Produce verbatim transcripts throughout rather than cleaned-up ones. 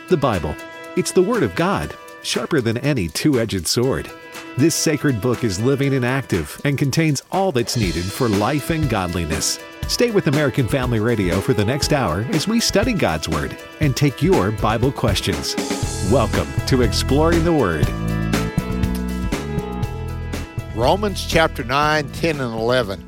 The Bible. It's the Word of God, sharper than any two-edged sword. This sacred book is living and active and contains all that's needed for life and godliness. Stay with American Family Radio for the next hour as we study God's Word and take your Bible questions. Welcome to Exploring the Word. Romans chapter nine, ten, and eleven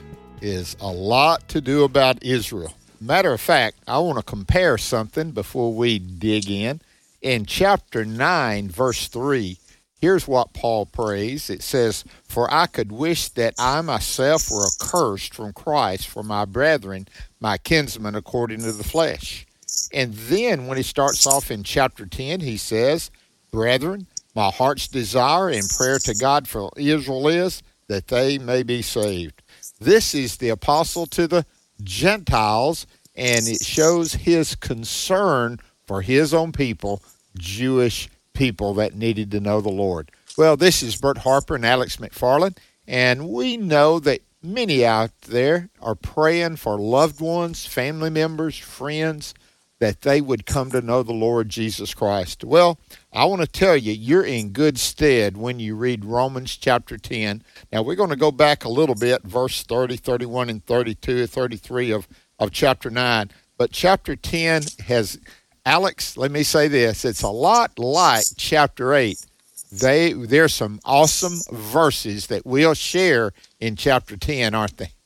is a lot to do about Israel. Matter of fact, I want to compare something before we dig in. In chapter nine, verse three, here's what Paul prays. It says, "For I could wish that I myself were accursed from Christ for my brethren, my kinsmen according to the flesh." And then when he starts off in chapter ten, he says, "Brethren, my heart's desire and prayer to God for Israel is that they may be saved." This is the apostle to the Gentiles, and it shows his concern for his own people, Jewish people that needed to know the Lord. Well, this is Bert Harper and Alex McFarland, and we know that many out there are praying for loved ones, family members, friends, that they would come to know the Lord Jesus Christ. Well, I want to tell you, you're in good stead when you read Romans chapter ten. Now, we're going to go back a little bit, verse thirty, thirty-one, and thirty-two, thirty-three of, of chapter nine. But chapter ten has, Alex, let me say this, it's a lot like chapter eight. They, there's some awesome verses that we'll share in chapter ten, aren't they?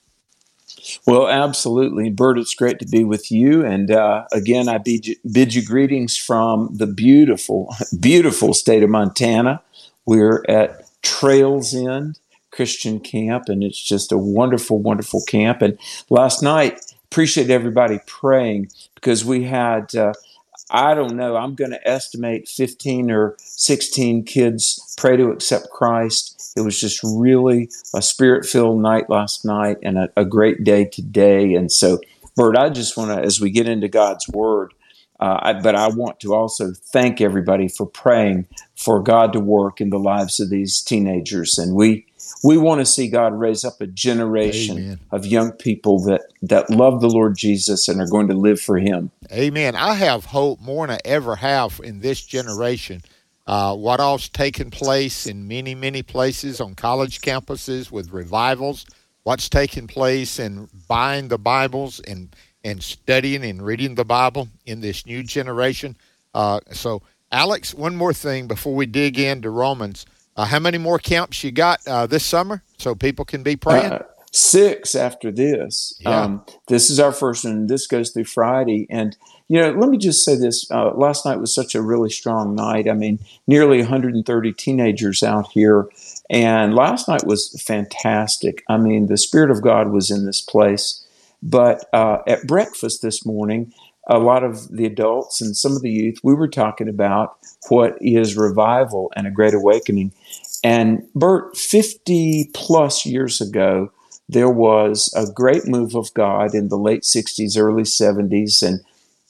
Well, absolutely. Bert, it's great to be with you. And uh, again, I bid you, bid you greetings from the beautiful, beautiful state of Montana. We're at Trails End Christian Camp, and it's just a wonderful, wonderful camp. And last night, appreciate everybody praying because we had, uh, I don't know, I'm going to estimate fifteen or sixteen kids pray to accept Christ. It was just really a spirit-filled night last night and a, a great day today. And so, Bert, I just want to, as we get into God's Word, uh, I, but I want to also thank everybody for praying for God to work in the lives of these teenagers. And we we want to see God raise up a generation Amen. Of young people that, that love the Lord Jesus and are going to live for Him. Amen. I have hope more than I ever have in this generation. Uh, what all's taken place in many, many places on college campuses with revivals, what's taking place in buying the Bibles and, and studying and reading the Bible in this new generation. Uh, so, Alex, one more thing before we dig into Romans. Uh, how many more camps you got uh, this summer so people can be praying? Uh, six after this. Yeah. Um, this is our first one. This goes through Friday. And you know, let me just say this. Uh, last night was such a really strong night. I mean, nearly one hundred thirty teenagers out here. And last night was fantastic. I mean, the Spirit of God was in this place. But uh, at breakfast this morning, a lot of the adults and some of the youth, we were talking about what is revival and a great awakening. And Bert, fifty plus years ago, there was a great move of God in the late sixties, early seventies. And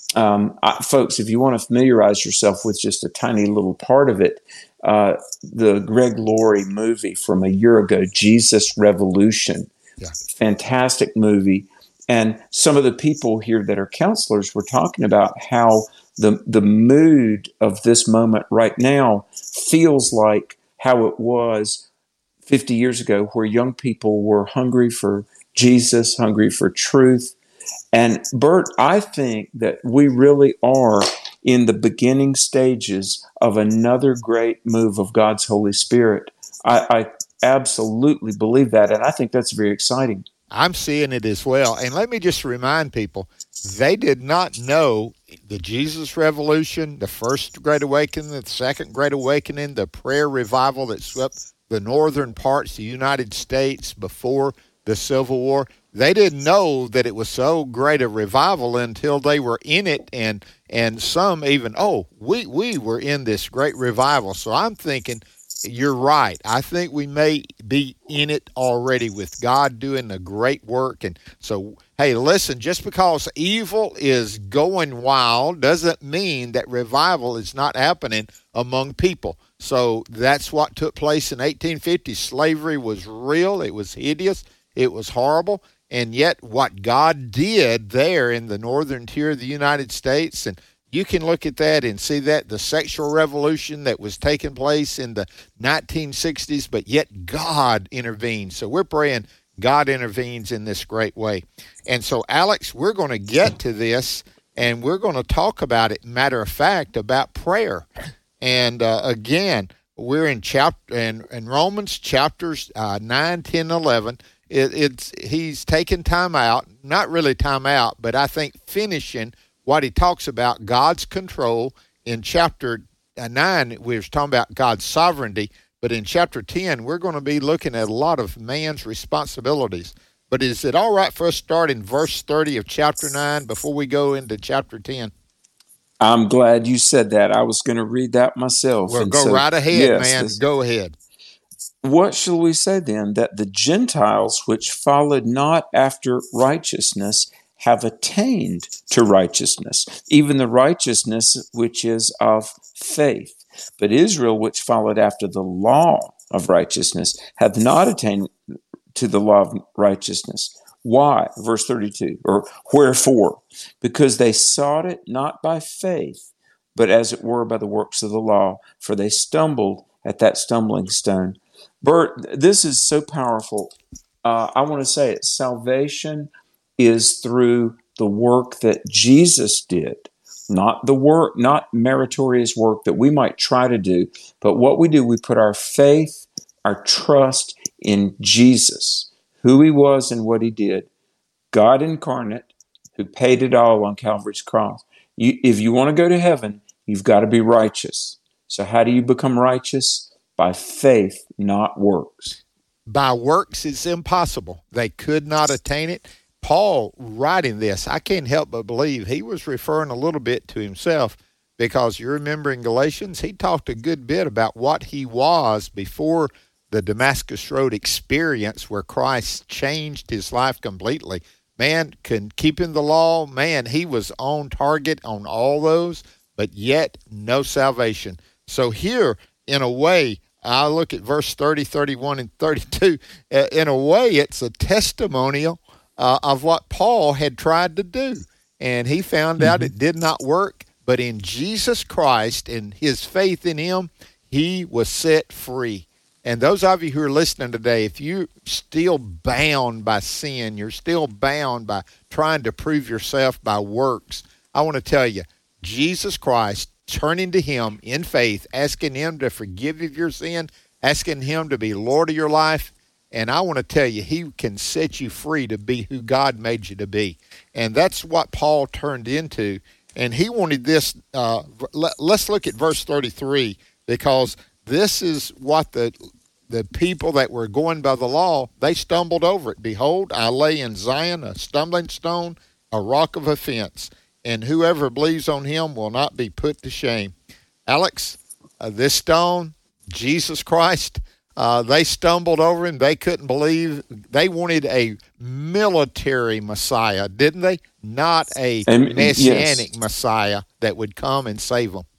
Um, I, folks, if you want to familiarize yourself with just a tiny little part of it, uh, the Greg Laurie movie from a year ago, Jesus Revolution, yeah. Fantastic movie. And some of the people here that are counselors were talking about how the the mood of this moment right now feels like how it was fifty years ago, where young people were hungry for Jesus, hungry for truth. And Bert, I think that we really are in the beginning stages of another great move of God's Holy Spirit. I, I absolutely believe that, and I think that's very exciting. I'm seeing it as well. And let me just remind people, they did not know the Jesus Revolution, the first Great Awakening, the second Great Awakening, the prayer revival that swept the northern parts of the United States before the Civil War. They didn't know that it was so great a revival until they were in it, and and some even, oh, we, we were in this great revival. So I'm thinking, you're right. I think we may be in it already with God doing a great work. And so, hey, listen, just because evil is going wild doesn't mean that revival is not happening among people. So that's what took place in eighteen fifty. Slavery was real. It was hideous. It was horrible. And yet what God did there in the northern tier of the United States and You can look at that and see that the sexual revolution that was taking place in the nineteen sixties, but yet God intervened. So we're praying God intervenes in this great way. And so, Alex, we're going to get to this, and we're going to talk about it, matter of fact, about prayer. And uh, again, we're in chapter in, in Romans chapters uh, nine, ten, eleven. It, it's he's taking time out, not really time out, but I think finishing what he talks about, God's control. In chapter nine, we were talking about God's sovereignty, but in chapter ten, we're going to be looking at a lot of man's responsibilities. But is it all right for us to start in verse thirty of chapter nine before we go into chapter ten? I'm glad you said that. I was going to read that myself. Well, And go so, right ahead, yes, man. this- Go ahead. What shall we say then? That the Gentiles which followed not after righteousness have attained to righteousness, even the righteousness which is of faith. But Israel, which followed after the law of righteousness, hath not attained to the law of righteousness. Why? Verse thirty-two, or wherefore? Because they sought it not by faith, but as it were by the works of the law, for they stumbled at that stumbling stone. Bert, this is so powerful. Uh, I want to say it. Salvation is through the work that Jesus did, not the work, not meritorious work that we might try to do, but what we do, we put our faith, our trust in Jesus, who he was and what he did, God incarnate, who paid it all on Calvary's cross. You, if you want to go to heaven, you've got to be righteous. So how do you become righteous? By faith, not works. By works, it's impossible. They could not attain it. Paul, writing this, I can't help but believe he was referring a little bit to himself, because you remember in Galatians, he talked a good bit about what he was before the Damascus Road experience where Christ changed his life completely. Man, can keeping the law, man, he was on target on all those, but yet no salvation. So here, in a way, I look at verse thirty, thirty-one, and thirty-two. Uh, in a way, it's a testimonial uh, of what Paul had tried to do. And he found out it did not work. But in Jesus Christ and his faith in him, he was set free. And those of you who are listening today, if you're still bound by sin, you're still bound by trying to prove yourself by works, I want to tell you, Jesus Christ, turning to him in faith, asking him to forgive you of your sin, asking him to be Lord of your life. And I want to tell you, he can set you free to be who God made you to be. And that's what Paul turned into. And he wanted this. Uh, let, let's look at verse thirty-three, because this is what the the people that were going by the law, they stumbled over it. Behold, I lay in Zion a stumbling stone, a rock of offense, and whoever believes on him will not be put to shame. Alex, uh, this stone, Jesus Christ, uh, they stumbled over him. They couldn't believe. They wanted a military Messiah, didn't they? Not a And- messianic yes. Messiah that would come and save them.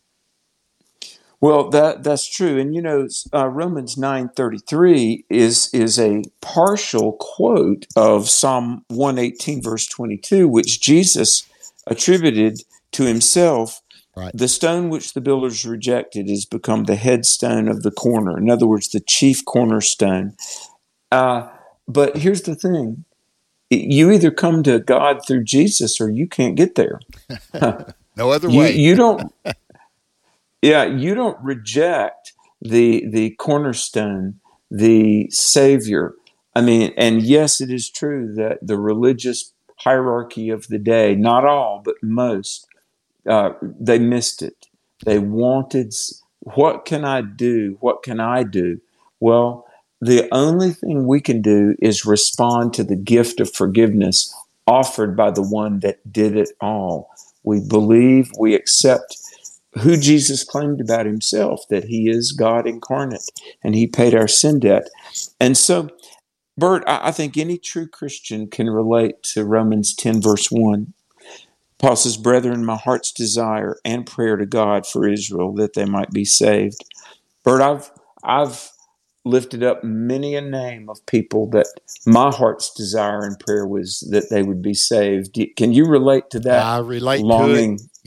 Well, that that's true, and you know, uh, Romans nine thirty three is is a partial quote of Psalm one eighteen verse twenty two, which Jesus attributed to himself. Right. The stone which the builders rejected is become the headstone of the corner. In other words, the chief cornerstone. Uh, but here's the thing: you either come to God through Jesus, or you can't get there. No other You, way. you don't. Yeah, you don't reject the the cornerstone, the Savior. I mean, and yes, it is true that the religious hierarchy of the day, not all, but most, uh, they missed it. They wanted, what can I do? What can I do? Well, the only thing we can do is respond to the gift of forgiveness offered by the one that did it all. We believe, we accept who Jesus claimed about himself, that he is God incarnate, and he paid our sin debt. And so, Bert, I, I think any true Christian can relate to Romans ten, verse one. Paul says, "Brethren, my heart's desire and prayer to God for Israel, that they might be saved." Bert, I've I've lifted up many a name of people that my heart's desire and prayer was that they would be saved. Can you relate to that I relate longing? to it.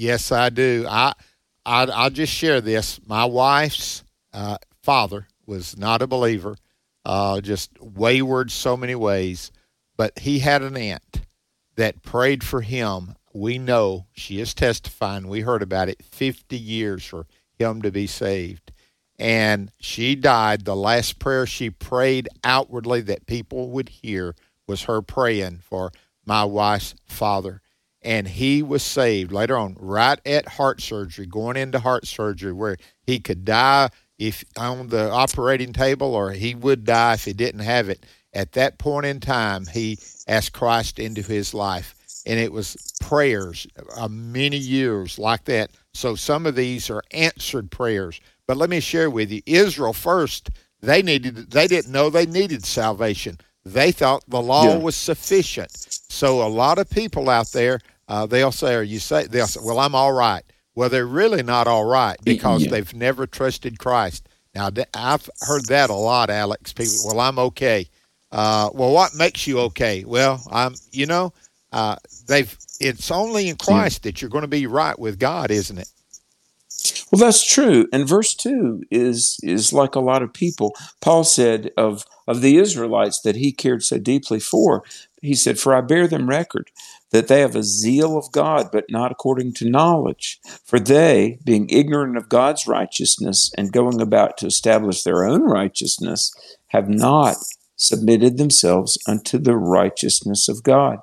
Yes, I do. I, I I'll just share this. My wife's uh, father was not a believer, uh, just wayward so many ways, but he had an aunt that prayed for him. We know, she is testifying, we heard about it, fifty years for him to be saved. And she died. The last prayer she prayed outwardly that people would hear was her praying for my wife's father. And he was saved later on, right at heart surgery, going into heart surgery, where he could die if on the operating table, or he would die if he didn't have it. At that point in time, he asked Christ into his life. And it was prayers, uh, many years like that. So some of these are answered prayers. But let me share with you, Israel first, they needed, they didn't know they needed salvation. They thought the law yeah. was sufficient. So a lot of people out there, uh, they'll say, "Are you say?" They'll say, "Well, I'm all right." Well, they're really not all right because yeah. they've never trusted Christ. Now, I've heard that a lot, Alex. People, well, I'm okay. Uh, well, what makes you okay? Well, I'm, you know. Uh, they've. It's only in Christ that you're going to be right with God, isn't it? Well, that's true. And verse two is is like a lot of people. Paul said of of the Israelites that he cared so deeply for. He said, "For I bear them record that they have a zeal of God, but not according to knowledge. For they, being ignorant of God's righteousness and going about to establish their own righteousness, have not submitted themselves unto the righteousness of God."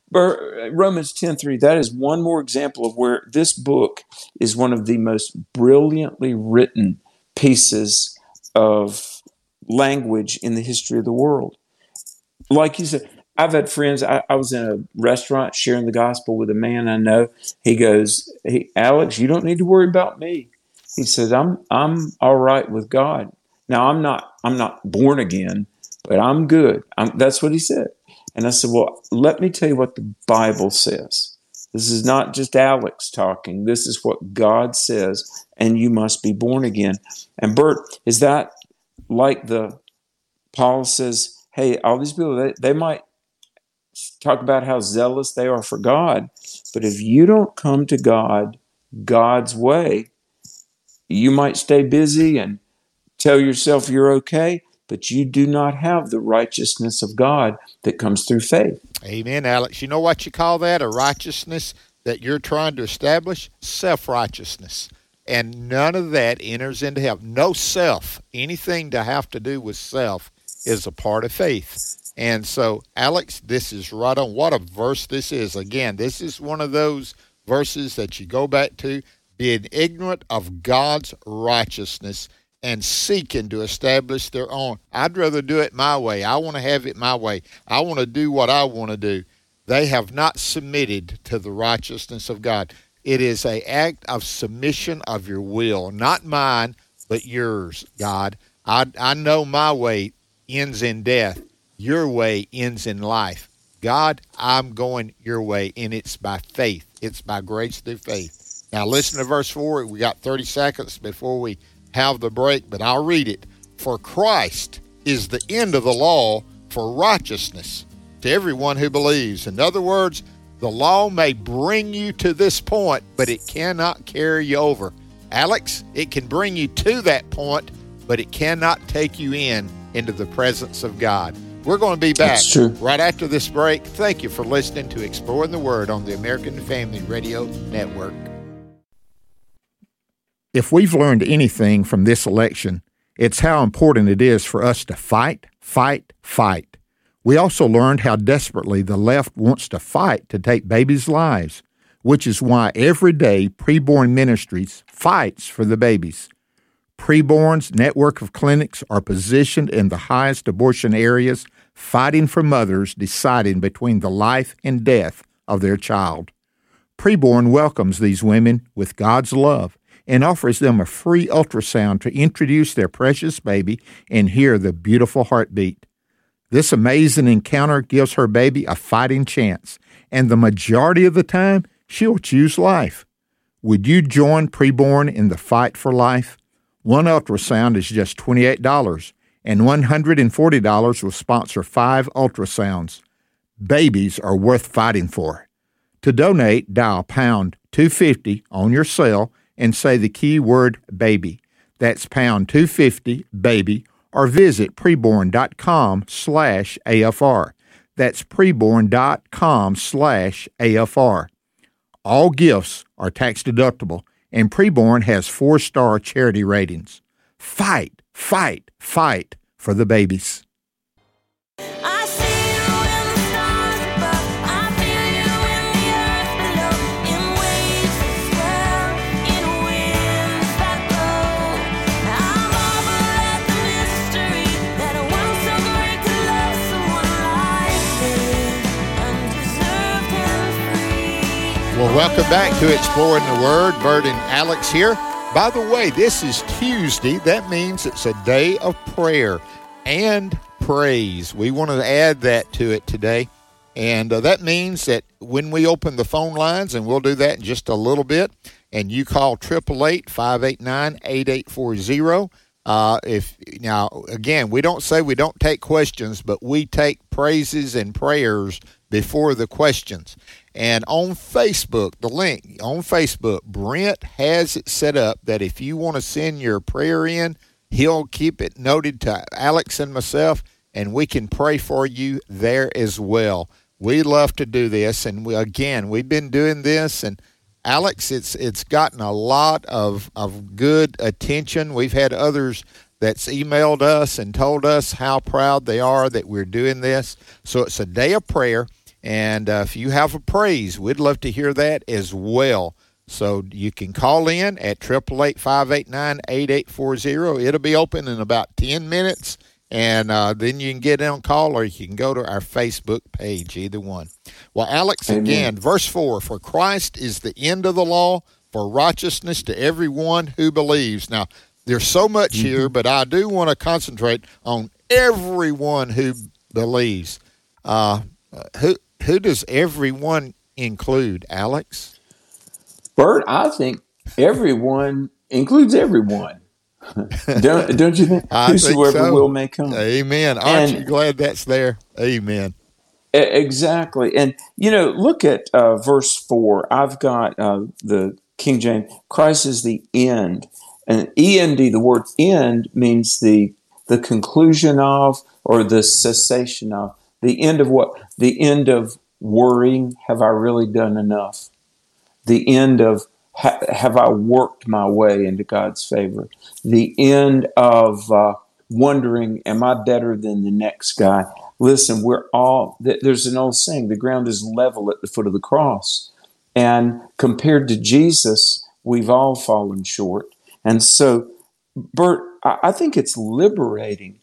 Romans ten three, that is one more example of where this book is one of the most brilliantly written pieces of language in the history of the world. Like you said, I've had friends, I, I was in a restaurant sharing the gospel with a man I know. He goes, "Hey, Alex, you don't need to worry about me." He said, I'm I'm all right with God. Now, I'm not I'm not born again, but I'm good. I'm, that's what he said. And I said, well, let me tell you what the Bible says. This is not just Alex talking. This is what God says, and you must be born again. And Bert, is that like the, Paul says, hey, all these people, they, they might talk about how zealous they are for God, but if you don't come to God God's way, you might stay busy and tell yourself you're okay, but you do not have the righteousness of God that comes through faith. Amen, Alex. You know what you call that? A righteousness that you're trying to establish? Self-righteousness. And none of that enters into heaven. No self, anything to have to do with self is a part of faith. And so, Alex, this is right on. What a verse this is. Again, this is one of those verses that you go back to, being ignorant of God's righteousness and seeking to establish their own. I'd rather do it my way. I want to have it my way. I want to do what I want to do. They have not submitted to the righteousness of God. It is an act of submission of your will, not mine, but yours, God. I, I know my way ends in death. Your way ends in life. God, I'm going your way, and it's by faith. It's by grace through faith. Now listen to verse four. We got thirty seconds before we have the break, but I'll read it. For Christ is the end of the law for righteousness to everyone who believes. In other words, the law may bring you to this point, but it cannot carry you over. Alex, it can bring you to that point, but it cannot take you in into the presence of God. We're going to be back right after this break. Thank you for listening to Exploring the Word on the American Family Radio Network. If we've learned anything from this election, it's how important it is for us to fight, fight, fight. We also learned how desperately the left wants to fight to take babies' lives, which is why every day Preborn Ministries fights for the babies. Preborn's network of clinics are positioned in the highest abortion areas, fighting for mothers deciding between the life and death of their child. Preborn welcomes these women with God's love and offers them a free ultrasound to introduce their precious baby and hear the beautiful heartbeat. This amazing encounter gives her baby a fighting chance, and the majority of the time, she'll choose life. Would you join Preborn in the fight for life? One ultrasound is just twenty-eight dollars, and one hundred forty dollars will sponsor five ultrasounds. Babies are worth fighting for. To donate, dial pound two fifty on your cell and say the keyword baby. That's pound two fifty baby, or visit preborn.com slash AFR. That's preborn.com slash AFR. All gifts are tax deductible, and Preborn has four-star charity ratings. Fight, fight, fight for the babies. I see you in the stars above. I feel you in the earth below. In waves that swell, in winds that blow. I marvel at the mystery that a one so great could love someone like me, undeserved and free. Well, welcome back to Exploring the Word. Bert and Alex here. By the way, this is Tuesday. That means it's a day of prayer and praise. We want to add that to it today. And uh, that means that when we open the phone lines, and we'll do that in just a little bit, and you call eight eight eight, five eight nine, eight eight four zero. Uh, if now, again, we don't say we don't take questions, but we take praises and prayers before the questions. And on Facebook, the link on Facebook, Brent has it set up that if you want to send your prayer in, he'll keep it noted to Alex and myself, and we can pray for you there as well. We love to do this, and we, again, we've been doing this, and Alex, it's it's gotten a lot of, of good attention. We've had others that's emailed us and told us how proud they are that we're doing this. So it's a day of prayer, and uh, if you have a praise, we'd love to hear that as well. So you can call in at eight eight eight, five eight nine, eight eight four zero. It'll be open in about ten minutes, and uh, then you can get on call, or you can go to our Facebook page, either one. Well, Alex, Amen. Again, verse four, for Christ is the end of the law for righteousness to everyone who believes. Now, there's so much mm-hmm. here, but I do want to concentrate on everyone who believes. Uh, who who does everyone include, Alex? Bert, I think everyone includes everyone. don't, don't you think? I Whosoever think so. will may come. Amen. Aren't And- you glad that's there? Amen. E- Exactly. And, you know, look at uh, verse four. I've got uh, the King James. Christ is the end. And E N D, the word end, means the the conclusion of, or the cessation of. The end of what? The end of worrying. Have I really done enough? The end of, ha- have I worked my way into God's favor? The end of uh, wondering, am I better than the next guy? Listen, we're all, there's an old saying, the ground is level at the foot of the cross. And compared to Jesus, we've all fallen short. And so, Bert, I think it's liberating.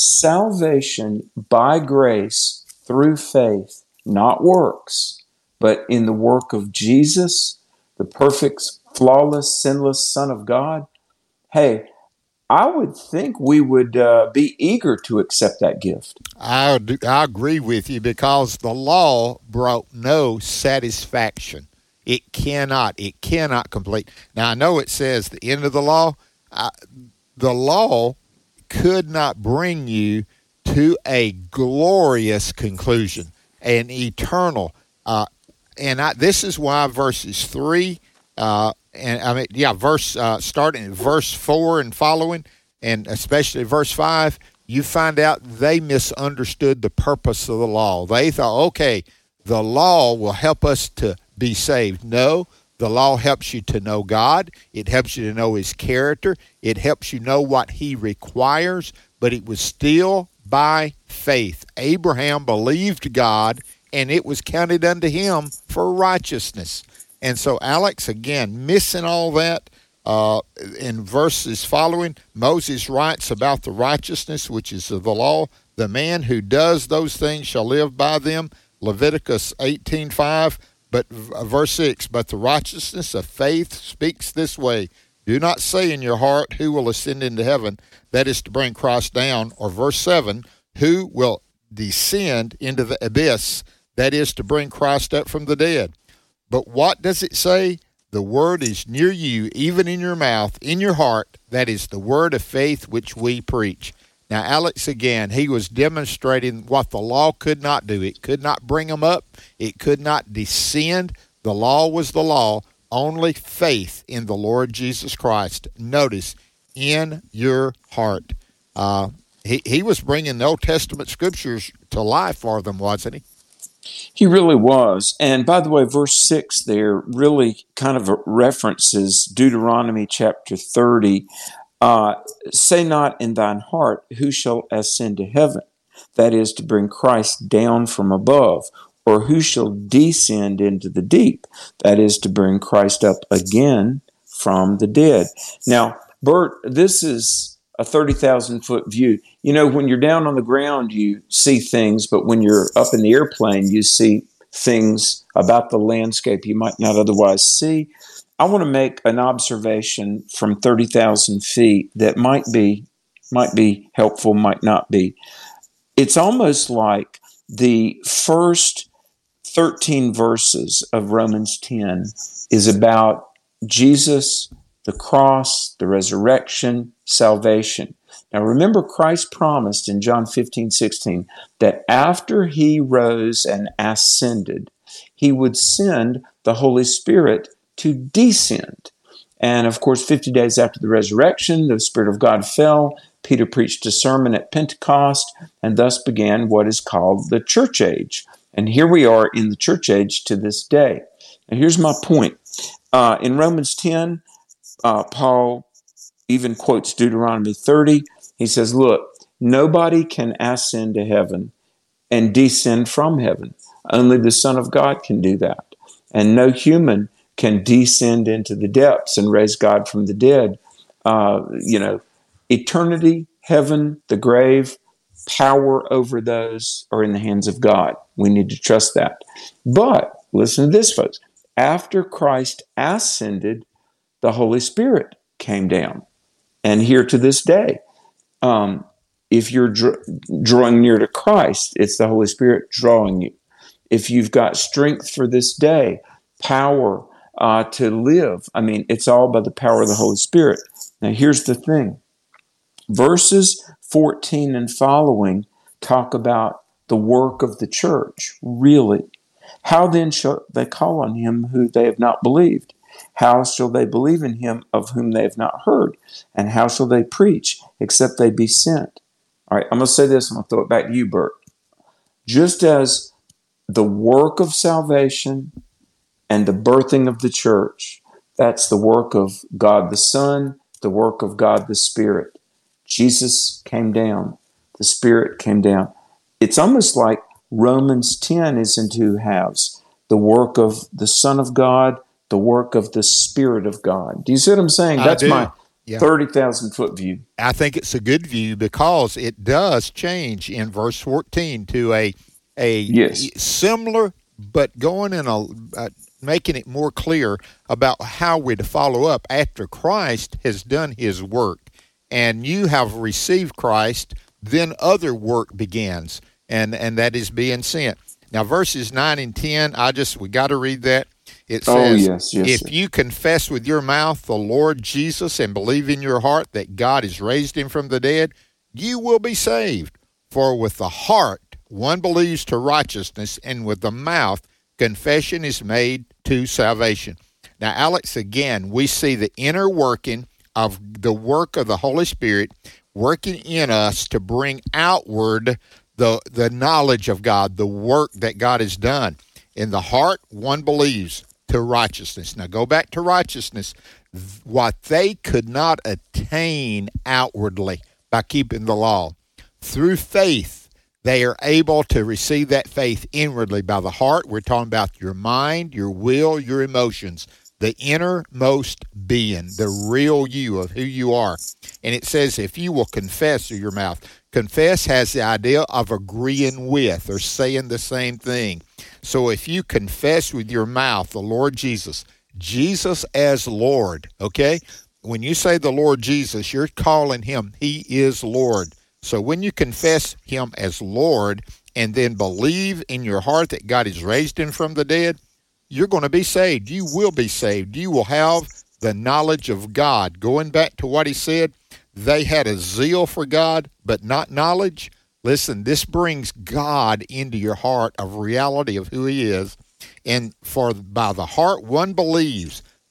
Salvation by grace through faith, not works, but in the work of Jesus, the perfect, flawless, sinless Son of God. Hey, I would think we would uh, be eager to accept that gift. I, do, I agree with you, because the law brought no satisfaction. It cannot. It cannot complete. Now, I know it says the end of the law. I, the law could not bring you to a glorious conclusion, an eternal. Uh, and I, this is why verses three, uh, and I mean, yeah, verse uh, starting at verse four and following, and especially verse five, you find out they misunderstood the purpose of the law. They thought, okay, the law will help us to be saved. No, the law helps you to know God. It helps you to know His character. It helps you know what He requires, but it was still by faith. Abraham believed God, and it was counted unto him for righteousness. And so, Alex, again, missing all that, uh, in verses following, Moses writes about the righteousness, which is of the law. The man who does those things shall live by them. Leviticus eighteen five. But verse six, but the righteousness of faith speaks this way. Do not say in your heart, who will ascend into heaven? That is to bring Christ down. Or verse seven, who will descend into the abyss? That is to bring Christ up from the dead. But what does it say? The word is near you, even in your mouth, in your heart. That is the word of faith which we preach. Now, Alex, again, he was demonstrating what the law could not do. It could not bring them up. It could not descend. The law was the law, only faith in the Lord Jesus Christ. Notice, in your heart. Uh, he, he was bringing the Old Testament scriptures to life for them, wasn't he? He really was. And by the way, verse six there really kind of references Deuteronomy chapter thirty. Uh, Say not in thine heart, who shall ascend to heaven? That is, to bring Christ down from above. Or who shall descend into the deep? That is, to bring Christ up again from the dead. Now, Bert, this is a thirty thousand foot view. You know, when you're down on the ground, you see things, but when you're up in the airplane, you see things about the landscape you might not otherwise see. I want to make an observation from thirty thousand feet that might be might be helpful, might not be. It's almost like the first thirteen verses of Romans ten is about Jesus, the cross, the resurrection, salvation. Now remember, Christ promised in John fifteen sixteen that after he rose and ascended, he would send the Holy Spirit to descend. And of course, fifty days after the resurrection, the Spirit of God fell. Peter preached a sermon at Pentecost, and thus began what is called the church age. And here we are in the church age to this day. And here's my point. Uh, in Romans ten, uh, Paul even quotes Deuteronomy thirty. He says, look, nobody can ascend to heaven and descend from heaven. Only the Son of God can do that. And no human can descend into the depths and raise God from the dead. Uh, you know, eternity, heaven, the grave, power over those are in the hands of God. We need to trust that. But listen to this, folks. After Christ ascended, the Holy Spirit came down. And here to this day, um, if you're dr- drawing near to Christ, it's the Holy Spirit drawing you. If you've got strength for this day, power uh, to live, I mean, it's all by the power of the Holy Spirit. Now, here's the thing. Verses fourteen and following talk about the work of the church, really. How then shall they call on him who they have not believed? How shall they believe in him of whom they have not heard? And how shall they preach except they be sent? All right, I'm going to say this, and I'll throw it back to you, Bert. Just as the work of salvation and the birthing of the church, that's the work of God the Son, the work of God the Spirit. Jesus came down. The Spirit came down. It's almost like Romans ten is in two halves. The work of the Son of God, the work of the Spirit of God. Do you see what I'm saying? I That's do. my Yeah. thirty thousand foot view. I think it's a good view because it does change in verse fourteen to a a Yes. similar, but going in a uh, making it more clear about how we're to follow up after Christ has done his work and you have received Christ, then other work begins, and and that is being sent. Now verses nine and ten, I just we got to read that. It Oh, says, yes, yes, if yes. you confess with your mouth the Lord Jesus and believe in your heart that God has raised him from the dead, you will be saved. For with the heart one believes to righteousness, and with the mouth confession is made to salvation. Now, Alex, again, we see the inner working of the work of the Holy Spirit working in us to bring outward the, the knowledge of God, the work that God has done. In the heart, one believes to righteousness. Now go back to righteousness. What they could not attain outwardly by keeping the law, through faith, they are able to receive that faith inwardly by the heart. We're talking about your mind, your will, your emotions, the innermost being, the real you of who you are. And it says, if you will confess with your mouth, confess has the idea of agreeing with or saying the same thing. So if you confess with your mouth the Lord Jesus, Jesus as Lord, okay? When you say the Lord Jesus, you're calling him, he is Lord. So when you confess him as Lord and then believe in your heart that God has raised him from the dead, you're going to be saved. You will be saved. You will have the knowledge of God. Going back to what he said, they had a zeal for God, but not knowledge. Listen, this brings God into your heart of reality of who he is. And for by the heart one believes.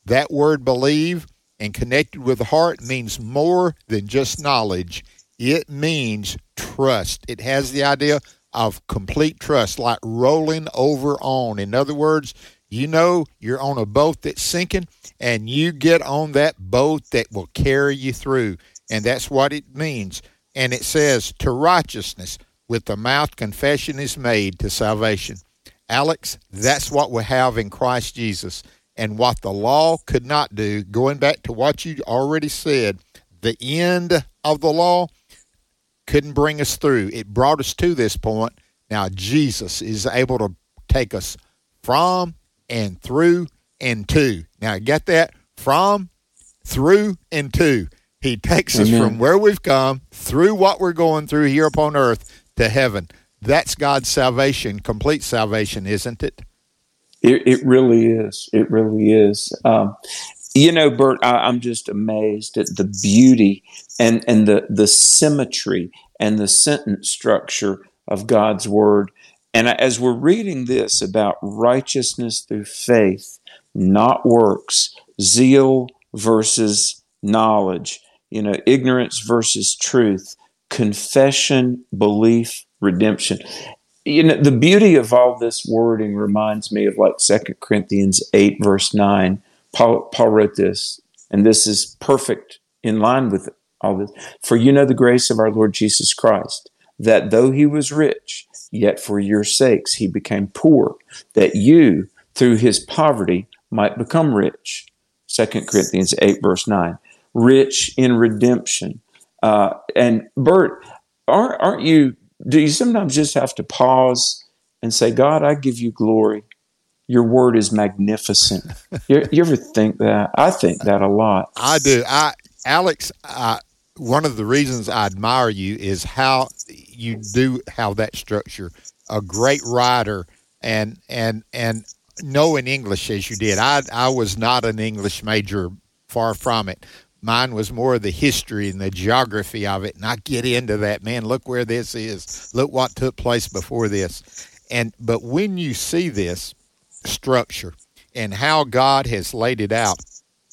That word believe and connected with the heart means more than just knowledge. It means trust. It has the idea of complete trust, like rolling over on. In other words, you know you're on a boat that's sinking, and you get on that boat that will carry you through. And that's what it means. And it says, to righteousness, with the mouth confession is made to salvation. Alex, that's what we have in Christ Jesus. And what the law could not do, going back to what you already said, the end of the law couldn't bring us through. It brought us to this point. Now Jesus is able to take us from and through and to. Now, get that? From, through, and to. He takes us Amen. from where we've come, through what we're going through here upon earth, to heaven. That's God's salvation, complete salvation, isn't it? It, it really is. It really is. Um, you know, Bert, I, I'm just amazed at the beauty and, and the, the symmetry and the sentence structure of God's Word. And as we're reading this about righteousness through faith, not works, zeal versus knowledge, you know, ignorance versus truth, confession, belief, redemption. You know, the beauty of all this wording reminds me of like Second Corinthians eight, verse nine. Paul, Paul wrote this, and this is perfect in line with all this. For you know the grace of our Lord Jesus Christ, that though he was rich, yet for your sakes he became poor, that you, through his poverty, might become rich. Second Corinthians eight, verse nine. Rich in redemption. Uh, and Bert, aren't, aren't you, do you sometimes just have to pause and say, God, I give you glory. Your word is magnificent. you, you ever think that? I think that a lot. I do. I, Alex, I, one of the reasons I admire you is how you do have that structure. A great writer and and and knowing English as you did. I I was not an English major, far from it. Mine was more of the history and the geography of it, and I get into that. Man, look where this is. Look what took place before this. And but when you see this structure and how God has laid it out,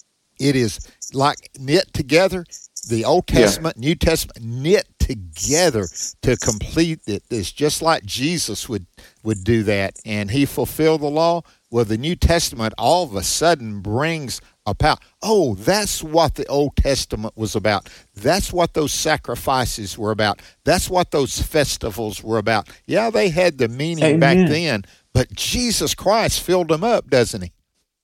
it is like knit together. The Old Testament, yeah. New Testament, knit together to complete it. It's just like Jesus would, would do that, and he fulfilled the law. Well, the New Testament all of a sudden brings about, oh, that's what the Old Testament was about. That's what those sacrifices were about. That's what those festivals were about. Yeah, they had the meaning Amen. Back then, but Jesus Christ filled them up, doesn't he?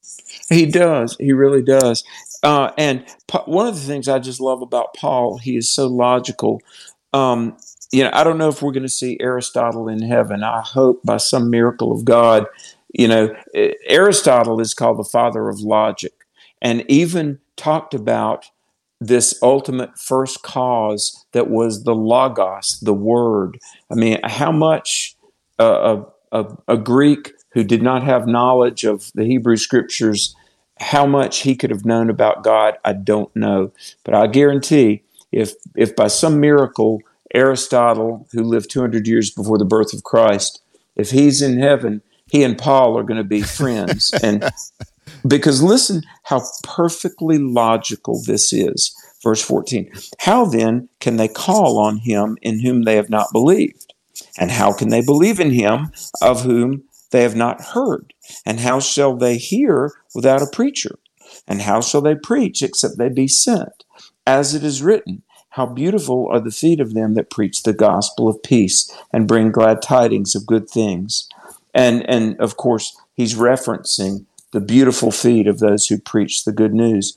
He does. He really does. Uh, and pa- one of the things I just love about Paul, he is so logical. Um, you know, I don't know if we're going to see Aristotle in heaven. I hope by some miracle of God. You know, Aristotle is called the father of logic, and even talked about this ultimate first cause that was the logos, the word. I mean, how much uh, a, a, a Greek who did not have knowledge of the Hebrew scriptures, how much he could have known about God, I don't know. But I guarantee if if by some miracle Aristotle, who lived two hundred years before the birth of Christ, if he's in heaven, he and Paul are going to be friends. And because listen how perfectly logical this is. Verse fourteen, how then can they call on him in whom they have not believed? And how can they believe in him of whom they have not heard? And how shall they hear without a preacher? And how shall they preach except they be sent? As it is written, how beautiful are the feet of them that preach the gospel of peace and bring glad tidings of good things. And, and of course, he's referencing the beautiful feet of those who preach the good news.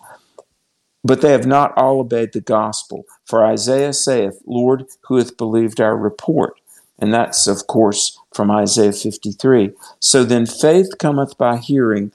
But they have not all obeyed the gospel. For Isaiah saith, Lord, who hath believed our report? And that's, of course, from Isaiah fifty-three. So then faith cometh by hearing.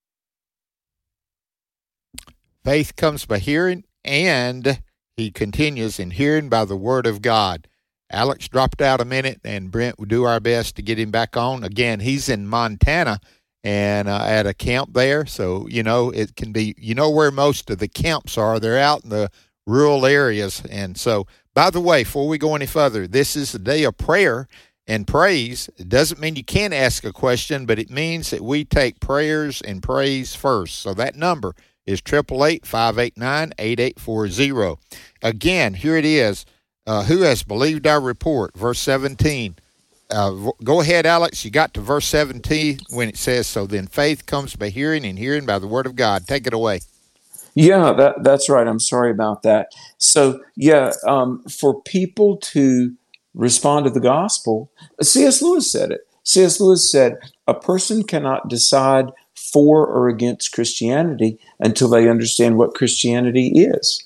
Faith comes by hearing, and he continues, in hearing by the word of God. Alex dropped out a minute, and Brent will do our best to get him back on. Again, he's in Montana and uh, at a camp there. So, you know, it can be, you know where most of the camps are. They're out in the rural areas. And so, by the way, before we go any further, this is a day of prayer. And praise, it doesn't mean you can't ask a question, but it means that we take prayers and praise first. So that number is eight eight eight, five eight nine, eight eight four zero. Again, here it is. Uh, who has believed our report? Verse seventeen. Uh, go ahead, Alex. You got to verse seventeen when it says, so then faith comes by hearing, and hearing by the word of God. Take it away. Yeah, that, that's right. I'm sorry about that. So, yeah, um, for people to respond to the gospel, C S. Lewis said it. C S. Lewis said, a person cannot decide for or against Christianity until they understand what Christianity is.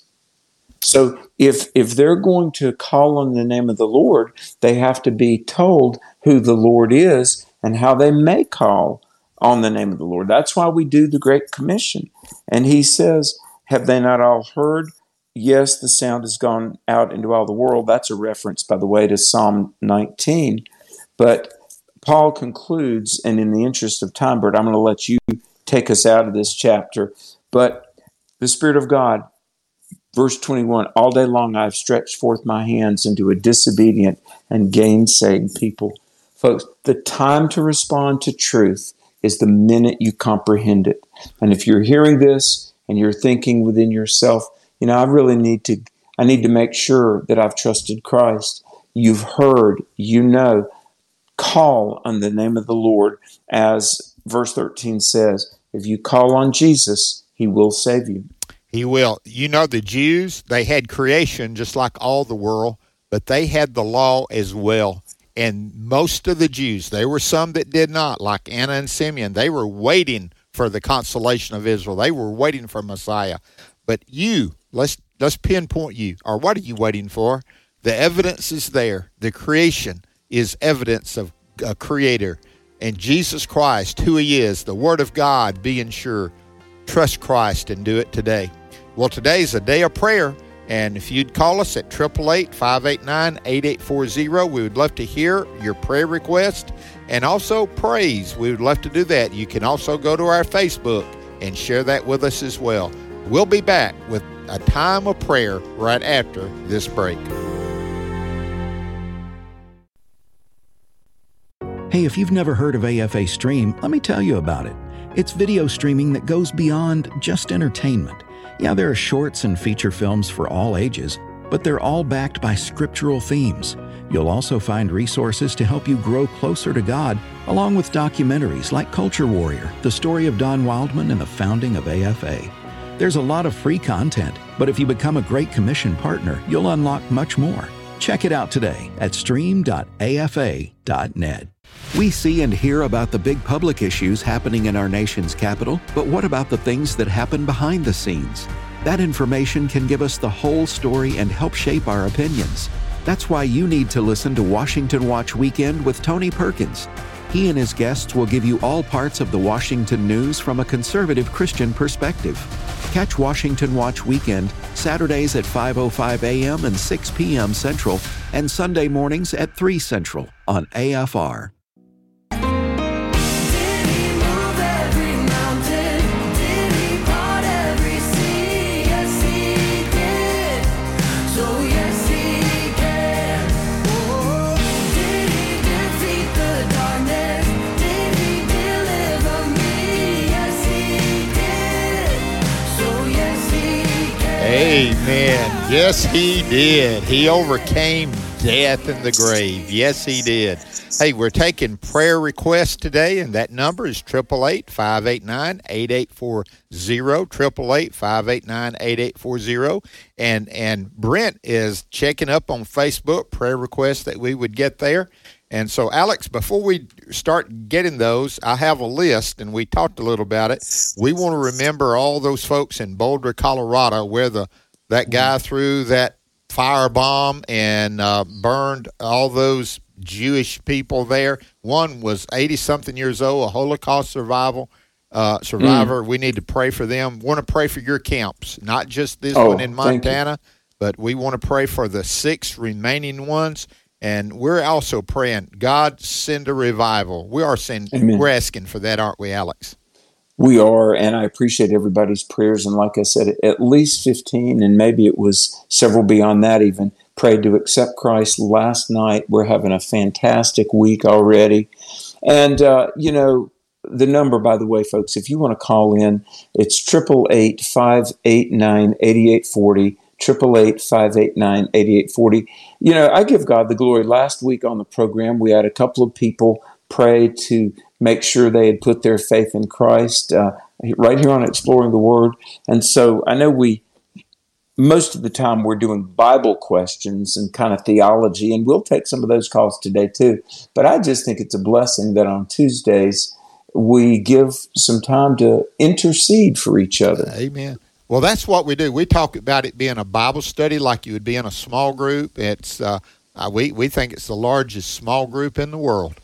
So if if they're going to call on the name of the Lord, they have to be told who the Lord is and how they may call on the name of the Lord. That's why we do the Great Commission. And he says, have they not all heard? Yes, the sound has gone out into all the world. That's a reference, by the way, to Psalm nineteen. But Paul concludes, and in the interest of time, Bert, I'm going to let you take us out of this chapter. But the Spirit of God, verse twenty-one, all day long I have stretched forth my hands into a disobedient and gainsaying people. Folks, the time to respond to truth is the minute you comprehend it. And if you're hearing this and you're thinking within yourself, you know, I really need to, I need to make sure that I've trusted Christ. You've heard, you know, call on the name of the Lord. As verse thirteen says, if you call on Jesus, he will save you. He will. You know, the Jews, they had creation just like all the world, but they had the law as well. And most of the Jews, there were some that did not, like Anna and Simeon. They were waiting for the consolation of Israel. They were waiting for Messiah. But you, let's let's pinpoint you. Or what are you waiting for? The evidence is there. The creation is evidence of a creator. And Jesus Christ, who he is, the Word of God, being sure. Trust Christ and do it today. Well, today's a day of prayer, and if you'd call us at eight eight eight, five eight nine, eight eight four zero, we would love to hear your prayer request and also praise. We would love to do that. You can also go to our Facebook and share that with us as well. We'll be back with a time of prayer right after this break. Hey, if you've never heard of A F A Stream, let me tell you about it. It's video streaming that goes beyond just entertainment. Yeah, there are shorts and feature films for all ages, but they're all backed by scriptural themes. You'll also find resources to help you grow closer to God, along with documentaries like Culture Warrior, the story of Don Wildman and the founding of A F A. There's a lot of free content, but if you become a Great Commission partner, you'll unlock much more. Check it out today at stream dot a f a dot net. We see and hear about the big public issues happening in our nation's capital, but what about the things that happen behind the scenes? That information can give us the whole story and help shape our opinions. That's why you need to listen to Washington Watch Weekend with Tony Perkins. He and his guests will give you all parts of the Washington news from a conservative Christian perspective. Catch Washington Watch Weekend Saturdays at five oh five a.m. and six p.m. Central and Sunday mornings at three Central on A F R. Amen. Yes, he did. He overcame death in the grave. Yes, he did. Hey, we're taking prayer requests today, and that number is eight eight eight, five eight nine, eight eight four zero, eight eight eight, five eight nine, eight eight four zero. And, and Brent is checking up on Facebook prayer requests that we would get there. And so, Alex, before we start getting those, I have a list, and we talked a little about it. We want to remember all those folks in Boulder, Colorado, where the that guy threw that firebomb and uh, burned all those Jewish people there. One was eighty-something years old, a Holocaust survival, uh, survivor. Mm. We need to pray for them. Want to pray for your camps, not just this oh, one in Montana, but we want to pray for the six remaining ones. And we're also praying, God, send a revival. We are sending, we're asking for that, aren't we, Alex? We are, and I appreciate everybody's prayers. And like I said, at least fifteen, and maybe it was several beyond that even, prayed to accept Christ last night. We're having a fantastic week already. And, uh, you know, the number, by the way, folks, if you want to call in, it's eight eight eight, five eight nine, eight eight four zero, eight eight eight, five eight nine, eight eight four zero. You know, I give God the glory. Last week on the program, we had a couple of people pray to make sure they had put their faith in Christ uh, right here on Exploring the Word. And so I know we, most of the time we're doing Bible questions and kind of theology, and we'll take some of those calls today too. But I just think it's a blessing that on Tuesdays we give some time to intercede for each other. Amen. Well, that's what we do. We talk about it being a Bible study like you would be in a small group. It's uh, uh, we we think it's the largest small group in the world,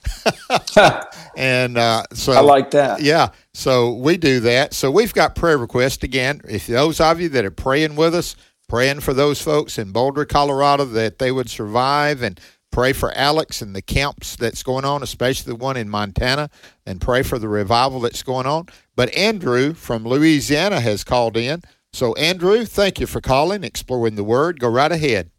and uh, so I like that. Yeah, so we do that. So we've got prayer requests again. If those of you that are praying with us, praying for those folks in Boulder, Colorado, that they would survive, and pray for Alex and the camps that's going on, especially the one in Montana, and pray for the revival that's going on. But Andrew from Louisiana has called in. So, Andrew, thank you for calling, Exploring the Word. Go right ahead.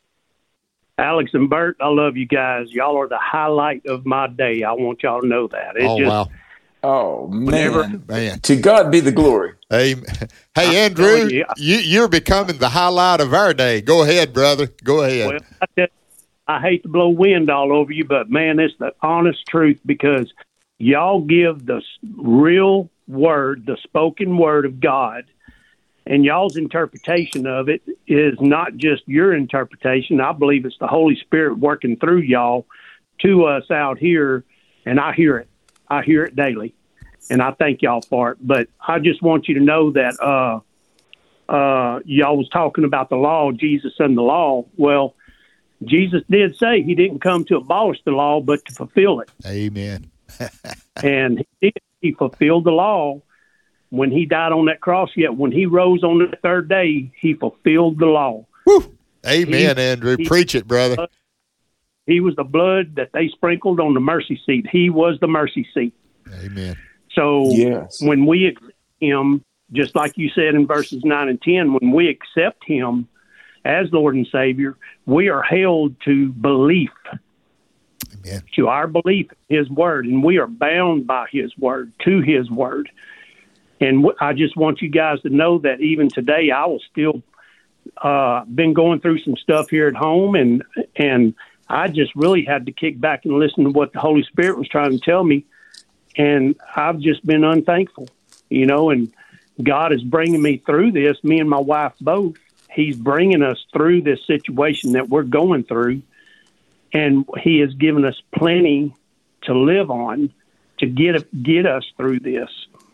Alex and Bert, I love you guys. Y'all are the highlight of my day. I want y'all to know that. It Oh, just, wow. Oh, man. Man. To God be the glory. Hey, hey Andrew, you, you, you're becoming the highlight of our day. Go ahead, brother. Go ahead. Well, I, tell- I hate to blow wind all over you, but, man, it's the honest truth because y'all give the s- real word, the spoken word of God, and y'all's interpretation of it is not just your interpretation. I believe it's the Holy Spirit working through y'all to us out here, and I hear it. I hear it daily, and I thank y'all for it. But I just want you to know that uh, uh, y'all was talking about the law, Jesus and the law. Well, Jesus did say he didn't come to abolish the law, but to fulfill it. Amen. And he, did. He fulfilled the law when he died on that cross. Yet when he rose on the third day, he fulfilled the law. Woo. Amen, He- Andrew. he- Preach it, brother. He was the blood that they sprinkled on the mercy seat. He was the mercy seat. Amen. So Yes. when we accept him, just like you said in verses nine and ten, when we accept him as Lord and Savior, we are held to belief, Amen. to our belief in his word, and we are bound by his word, to his word. And w- I just want you guys to know that even today, I was still uh, been going through some stuff here at home, and and I just really had to kick back and listen to what the Holy Spirit was trying to tell me. And I've just been unthankful, you know, and God is bringing me through this, me and my wife both. He's bringing us through this situation that we're going through, and he has given us plenty to live on to get get us through this.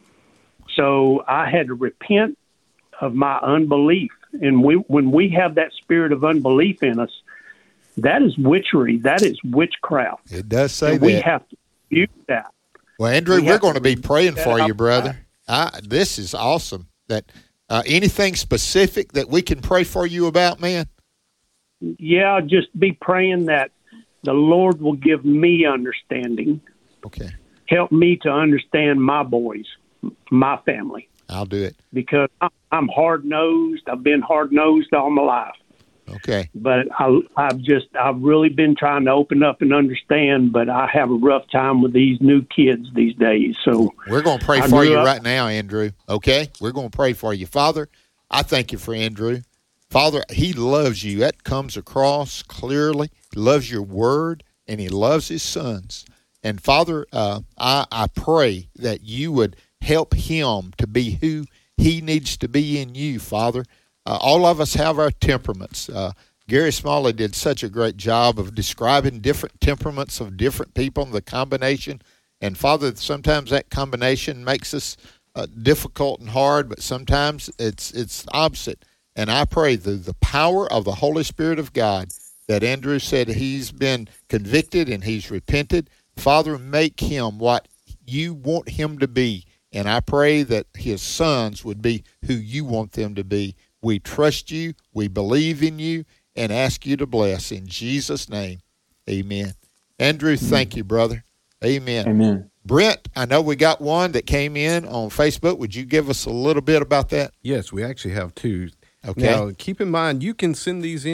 So I had to repent of my unbelief. And we, when we have that spirit of unbelief in us, that is witchery. That is witchcraft. It does say And that. we have to use that. Well, Andrew, we we're have going to to be praying for that you, out brother. I, this is awesome. That uh, anything specific that we can pray for you about, man? Yeah, just be praying that the Lord will give me understanding. Okay, Help me to understand my boys, my family, I'll do it. because I- I'm hard-nosed. I've been hard-nosed all my life. Okay. But I, I've just, I've really been trying to open up and understand, but I have a rough time with these new kids these days. So We're going to pray I for grew you up- right now, Andrew. Okay? We're going to pray for you. Father, I thank you for Andrew. Father, he loves you. That comes across clearly. He loves your word, and he loves his sons. And Father, uh, I, I pray that you would help him to be who he needs to be in you, Father. Uh, all of us have our temperaments. Uh, Gary Smalley did such a great job of describing different temperaments of different people, the combination. And, Father, sometimes that combination makes us uh, difficult and hard, but sometimes it's it's the opposite. And I pray through the power of the Holy Spirit of God that Andrew said he's been convicted and he's repented. Father, make him what you want him to be. And I pray that his sons would be who you want them to be. We trust you, we believe in you, and ask you to bless. In Jesus' name, amen. Andrew, thank you, brother. Amen. Amen. Brent, I know we got one that came in on Facebook. Would you give us a little bit about that? Yes, we actually have two. Okay. Now, keep in mind, you can send these in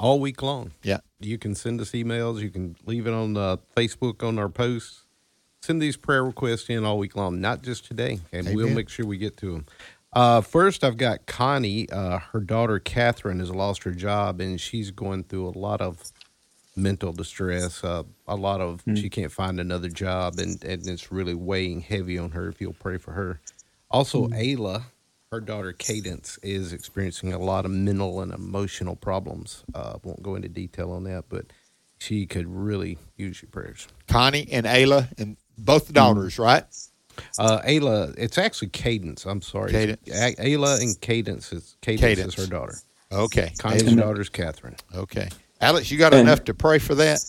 all week long. Yeah. You can send us emails. You can leave it on uh, Facebook on our posts. Send these prayer requests in all week long, not just today, and Amen. we'll make sure we get to them. Uh, first, I've got Connie. Uh, her daughter, Catherine, has lost her job, and she's going through a lot of mental distress, uh, a lot of mm. she can't find another job, and, and it's really weighing heavy on her, if you'll pray for her. Also, mm. Ayla, her daughter, Cadence, is experiencing a lot of mental and emotional problems. Uh, won't go into detail on that, but she could really use your prayers. Connie and Ayla, and both daughters, mm. right? Uh, Ayla, it's actually Cadence. I'm sorry. Cadence. A- Ayla and Cadence is Cadence, Cadence is her daughter. Okay. Connie's daughter's Catherine. Okay. Alex, you got and, enough to pray for that?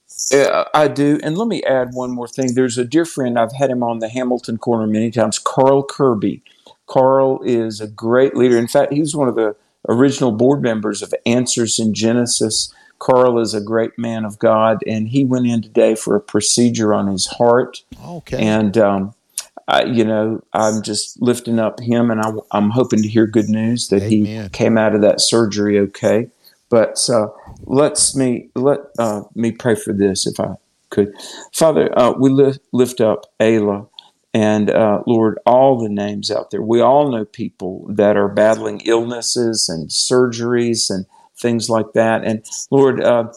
Uh, I do. And let me add one more thing. There's a dear friend, I've had him on the Hamilton Corner many times, Carl Kirby. Carl is a great leader. In fact, he was one of the original board members of Answers in Genesis. Carl is a great man of God, and he went in today for a procedure on his heart. Okay. And, um, I, you know, I'm just lifting up him, and I, I'm hoping to hear good news that Amen. He came out of that surgery okay. But uh, let's me let uh, me pray for this, if I could. Father, uh, we lift, lift up Ayla and, uh, Lord, all the names out there. We all know people that are battling illnesses and surgeries and things like that. And, Lord, uh,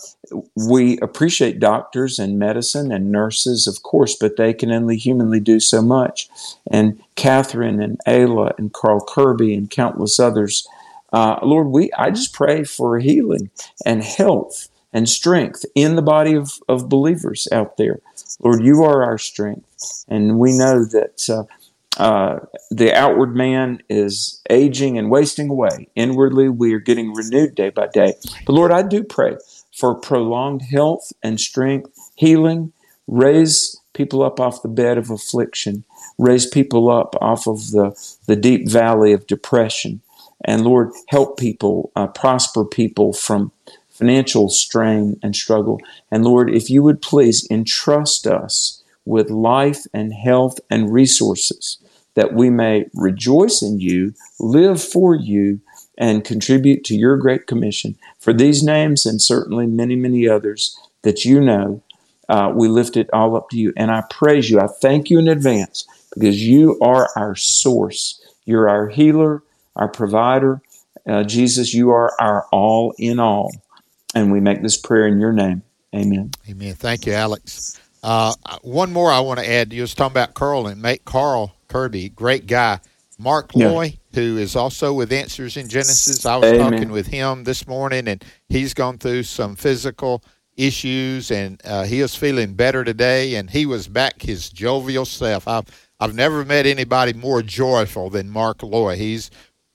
we appreciate doctors and medicine and nurses, of course, but they can only humanly do so much. And Catherine and Ayla and Carl Kirby and countless others, Uh, Lord, we I just pray for healing and health and strength in the body of, of believers out there. Lord, you are our strength, and we know that uh, uh, the outward man is aging and wasting away. Inwardly, we are getting renewed day by day. But Lord, I do pray for prolonged health and strength, healing, raise people up off the bed of affliction, raise people up off of the, the deep valley of depression. And Lord, help people, uh, prosper people from financial strain and struggle. And Lord, if you would please entrust us with life and health and resources, that we may rejoice in you, live for you, and contribute to your great commission. For these names and certainly many, many others that you know, uh, we lift it all up to you. And I praise you. I thank you in advance because you are our source. You're our healer, our provider. Uh, Jesus, you are our all in all. And we make this prayer in your name. Amen. Amen. Thank you, Alex. Uh, one more I want to add. You was talking about Carl and make Carl Kirby, great guy. Mark Yeah. Loy, who is also with Answers in Genesis. I was Amen. talking with him this morning, and he's gone through some physical issues, and uh, he is feeling better today, and he was back his jovial self. I've, I've never met anybody more joyful than Mark Loy. He's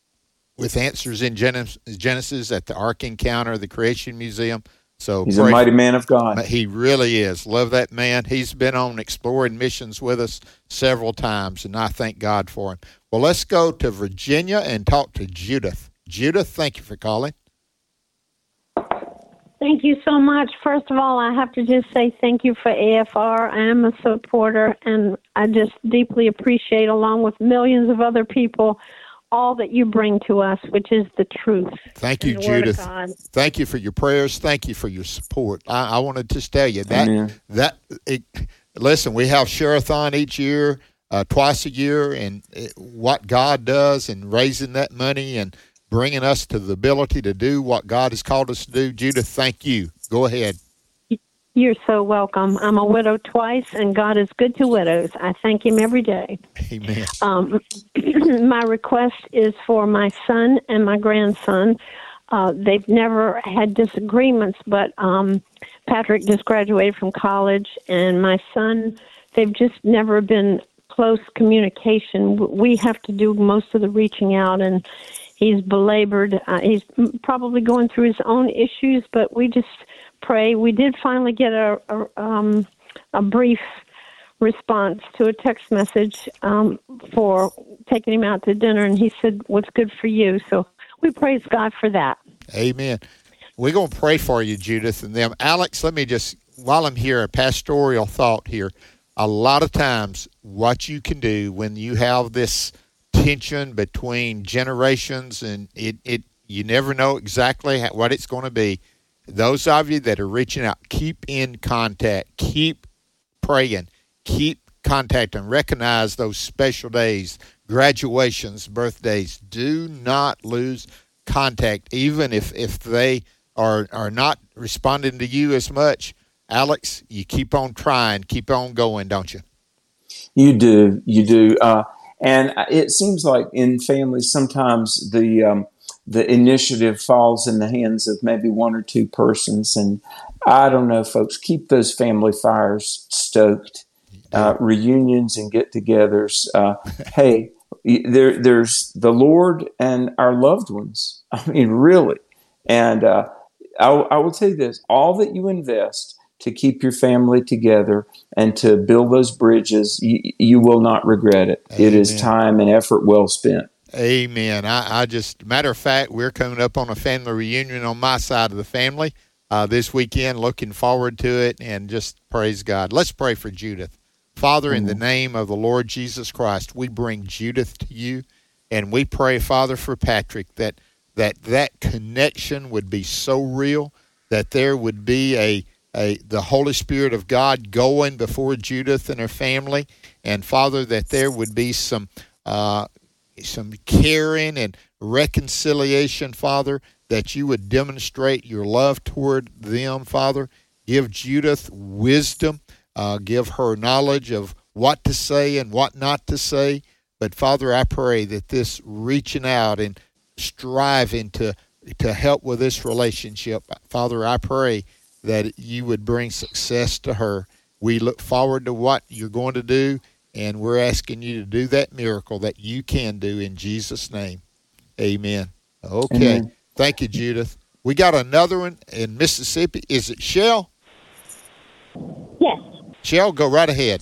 with Answers in Genesis at the Ark Encounter, the Creation Museum. So He's a mighty man of God. He really is. Love that man. He's been on exploring missions with us several times, and I thank God for him. Well, let's go to Virginia and talk to Judith. Judith, thank you for calling. Thank you so much. First of all, I have to just say thank you for A F R. I am a supporter, and I just deeply appreciate, along with millions of other people, all that you bring to us, which is the truth. Thank you, and the Word of Judith. God. Thank you for your prayers. Thank you for your support. I, I wanted to just tell you that Amen. that it, listen, we have Share-a-thon each year, uh, twice a year, and it, what God does in raising that money and bringing us to the ability to do what God has called us to do. Judith, thank you. Go ahead. You're so welcome. I'm a widow twice, and God is good to widows. I thank him every day. Amen. Um, my request is for my son and my grandson. Uh, they've never had disagreements, but um, Patrick just graduated from college, and my son, they've just never been close communication. We have to do most of the reaching out, and he's belabored. Uh, he's probably going through his own issues, but we just pray. We did finally get a a, um, a brief response to a text message um, for taking him out to dinner, and he said, "What's good for you?" So we praise God for that. Amen. We're going to pray for you, Judith, and them. Alex, let me just, while I'm here, a pastoral thought here. A lot of times what you can do when you have this tension between generations and it, it you never know exactly how, what it's going to be, those of you that are reaching out, keep in contact, keep praying, keep contacting, recognize those special days, graduations, birthdays. Do not lose contact, even if, if they are, are not responding to you as much. Alex, you keep on trying, keep on going, don't you? You do, you do. Uh, and it seems like in families, sometimes the um, the initiative falls in the hands of maybe one or two persons. And I don't know, folks, keep those family fires stoked, uh, reunions and get-togethers. Uh, hey, there, there's the Lord and our loved ones. I mean, really. And uh, I, I will tell you this, all that you invest to keep your family together and to build those bridges, you, you will not regret it. Amen. It is time and effort well spent. Amen. I, I just, matter of fact, we're coming up on a family reunion on my side of the family uh, this weekend. Looking forward to it, and just praise God. Let's pray for Judith. Father, mm-hmm. in the name of the Lord Jesus Christ, we bring Judith to you, and we pray, Father, for Patrick, that that, that connection would be so real, that there would be a A, the Holy Spirit of God going before Judith and her family, and Father, that there would be some uh, some caring and reconciliation, Father, that you would demonstrate your love toward them, Father. Give Judith wisdom, uh, give her knowledge of what to say and what not to say. But Father, I pray that this reaching out and striving to to help with this relationship, Father, I pray that you would bring success to her. We look forward to what you're going to do, and we're asking you to do that miracle that you can do in Jesus' name. Amen. Okay. Amen. Thank you, Judith. We got another one in Mississippi. Is it Shell? Yes. Shell, go right ahead.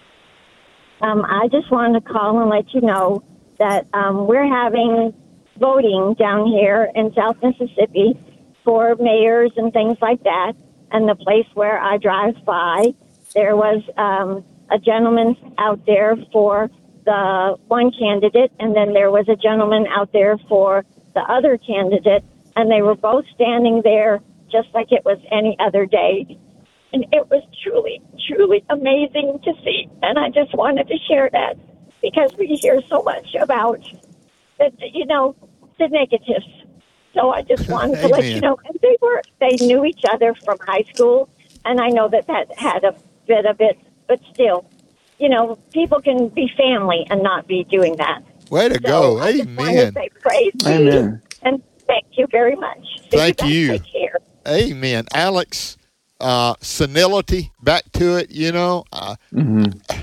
Um, I just wanted to call and let you know that um, we're having voting down here in South Mississippi for mayors and things like that. And the place where I drive by, there was um, a gentleman out there for the one candidate, and then there was a gentleman out there for the other candidate, and they were both standing there just like it was any other day. And it was truly, truly amazing to see. And I just wanted to share that because we hear so much about, the, you know, the negatives. So I just wanted to let you know. And they were, they knew each other from high school, and I know that that had a bit of it, but still, you know, people can be family and not be doing that. Way to so go. I just wanted to say praise Amen. you, and thank you very much. See Thank you. you. Take care. Amen. Alex, uh, senility, back to it, you know, uh, mm-hmm.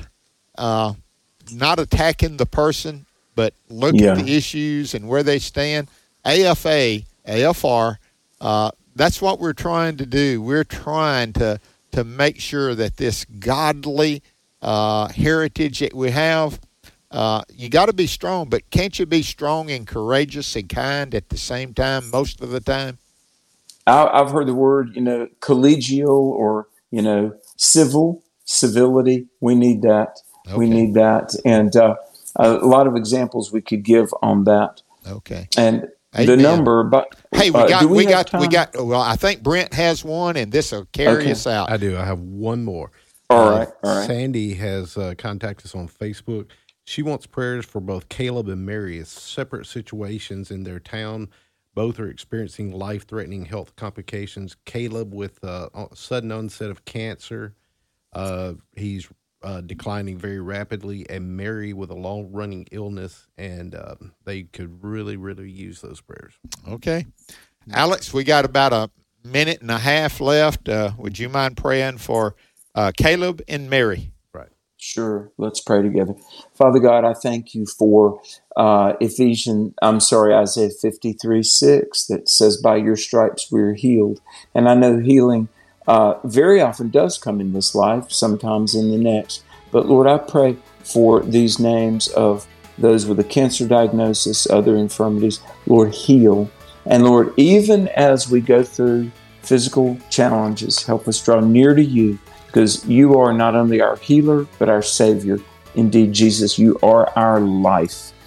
uh, not attacking the person, but looking yeah. at the issues and where they stand. A F A, A F R, uh, that's what we're trying to do. We're trying to to make sure that this godly uh, heritage that we have, uh, you got to be strong, but can't you be strong and courageous and kind at the same time most of the time? I, I've heard the word, you know, collegial or, you know, civil, civility. We need that. Okay. We need that. And uh, a lot of examples we could give on that. Okay. And Amen. The number, but hey, we uh, got, do we, we have got, time? we got. Well, I think Brent has one, and this will carry okay. us out. I do. I have one more. All uh, right, all right. Sandy has uh, contacted us on Facebook. She wants prayers for both Caleb and Mary as separate situations in their town. Both are experiencing life-threatening health complications. Caleb with uh, sudden onset of cancer. Uh, he's Uh, declining very rapidly, and Mary with a long-running illness, and uh, they could really, really use those prayers. Okay. Alex, we got about a minute and a half left. Uh, would you mind praying for uh, Caleb and Mary? Right. Sure. Let's pray together. Father God, I thank you for uh, Ephesians, I'm sorry, Isaiah fifty-three six that says, by your stripes we're healed. And I know healing Uh, very often does come in this life, sometimes in the next. But Lord, I pray for these names of those with a cancer diagnosis, other infirmities. Lord, heal. And Lord, even as we go through physical challenges, help us draw near to you, because you are not only our healer, but our Savior. Indeed, Jesus, you are our life.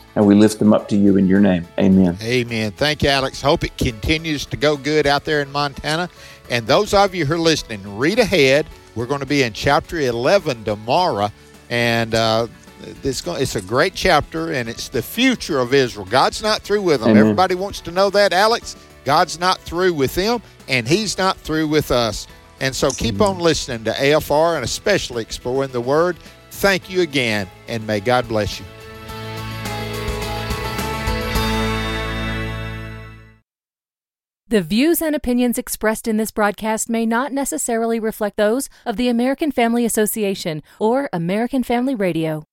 And we lift them up to you in your name. Amen. Amen. Thank you, Alex. Hope it continues to go good out there in Montana. And those of you who are listening, read ahead. We're going to be in chapter eleven tomorrow. And uh, it's, going, it's a great chapter, and it's the future of Israel. God's not through with them. Amen. Everybody wants to know that, Alex. God's not through with them, and he's not through with us. And so keep on listening to A F R and especially exploring the Word. Thank you again, and may God bless you. The views and opinions expressed in this broadcast may not necessarily reflect those of the American Family Association or American Family Radio.